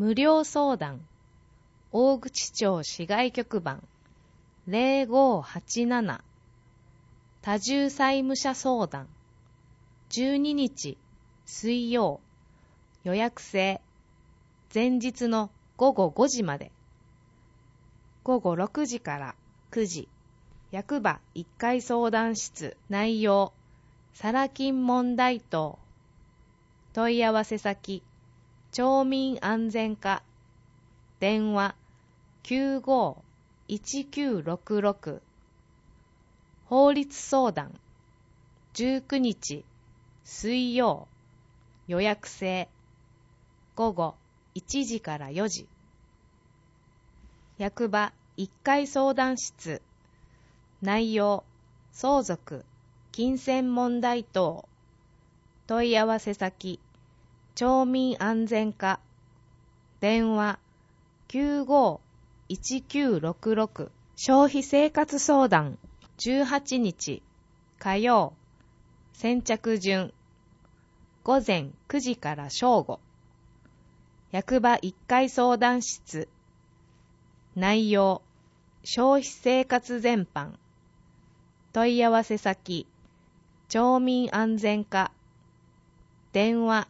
無料相談大口町市外局番0587多重債務者相談12日水曜予約制前日の午後5時まで午後6時から9時役場1階相談室内容サラ金問題等問い合わせ先町民安全課電話95-1966法律相談19日水曜予約制午後1時から4時役場1階相談室内容相続金銭問題等問い合わせ先町民安全課電話95-1966消費生活相談18日火曜先着順午前9時から正午役場1階相談室内容消費生活全般問い合わせ先町民安全課電話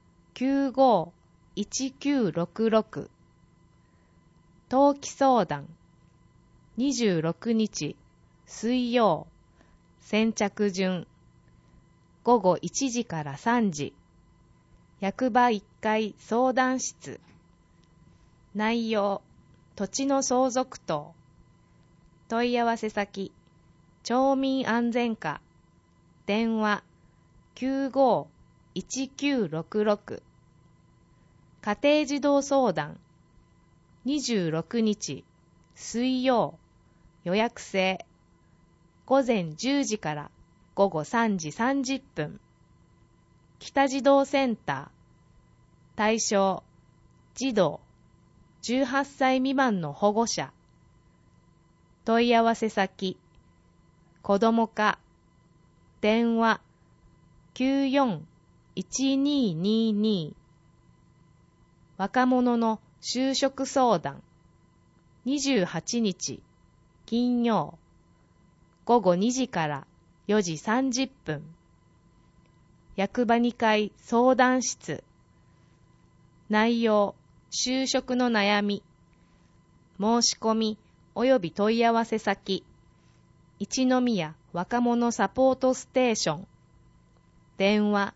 95-1966登記相談26日水曜先着順午後1時から3時役場1階相談室内容土地の相続等問い合わせ先町民安全課電話95-1966家庭児童相談26日水曜予約制午前10時から午後3時30分北児童センター対象児童18歳未満の保護者問い合わせ先子ども課電話94-1222若者の就職相談28日金曜午後2時から4時30分役場2階相談室内容就職の悩み申し込み及び問い合わせ先一宮若者サポートステーション電話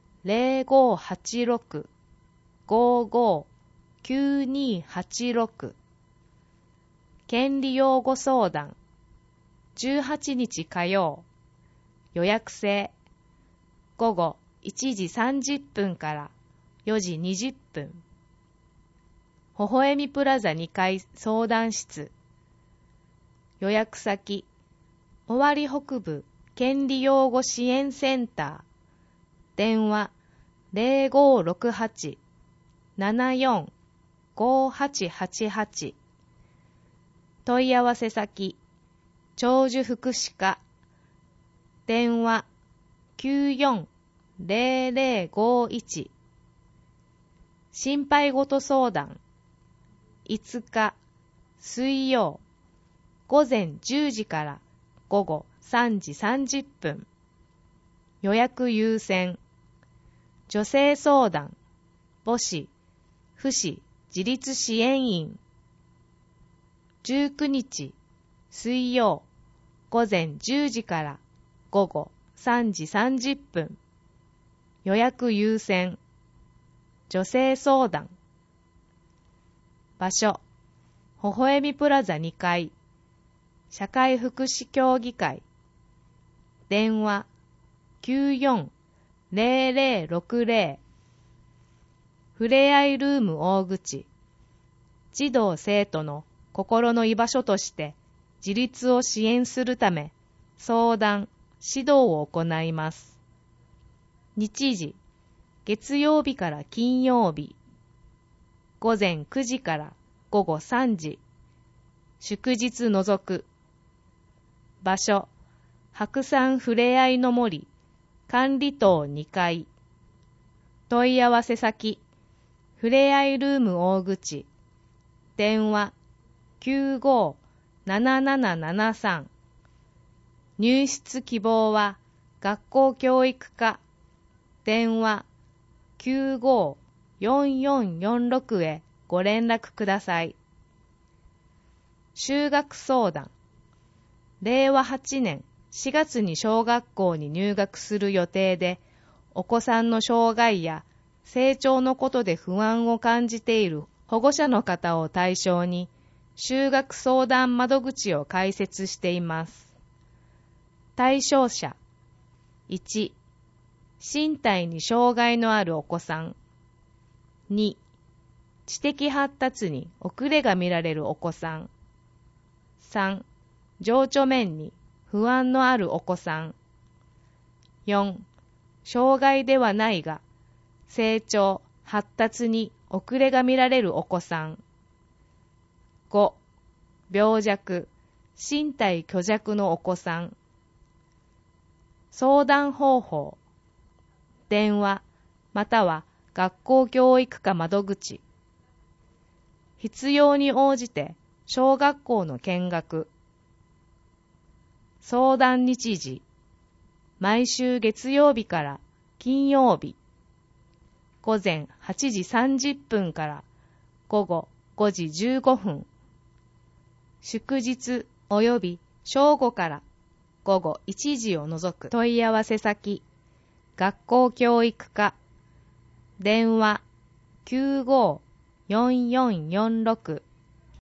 0586-55-9286権利擁護相談18日火曜予約制午後1時30分から4時20分微笑みプラザ2階相談室予約先尾張北部権利擁護支援センター電話0568-74-5888問い合わせ先長寿福祉課電話94-0051心配ごと相談5日水曜午前10時から午後3時30分予約優先女性相談母子父子自立支援員19日水曜午前10時から午後3時30分予約優先女性相談場所微笑みプラザ2階社会福祉協議会電話94-0060ふれあいルーム大口児童生徒の心の居場所として自立を支援するため相談・指導を行います。日時月曜日から金曜日午前9時から午後3時祝日除く場所白山ふれあいの森管理棟2階問い合わせ先ふれあいルーム大口、電話 957773。入室希望は学校教育課、電話 954446 へご連絡ください。就学相談。令和8年4月に小学校に入学する予定で、お子さんの障害や成長のことで不安を感じている保護者の方を対象に、就学相談窓口を開設しています。対象者。1、身体に障害のあるお子さん。2、知的発達に遅れが見られるお子さん。3、情緒面に不安のあるお子さん。4、障害ではないが、成長、発達に遅れが見られるお子さん。5、病弱、身体虚弱のお子さん。相談方法。電話、または学校教育課窓口。必要に応じて小学校の見学。相談日時。毎週月曜日から金曜日。午前8時30分から午後5時15分。祝日及び正午から午後1時を除く問い合わせ先、学校教育課、電話 954446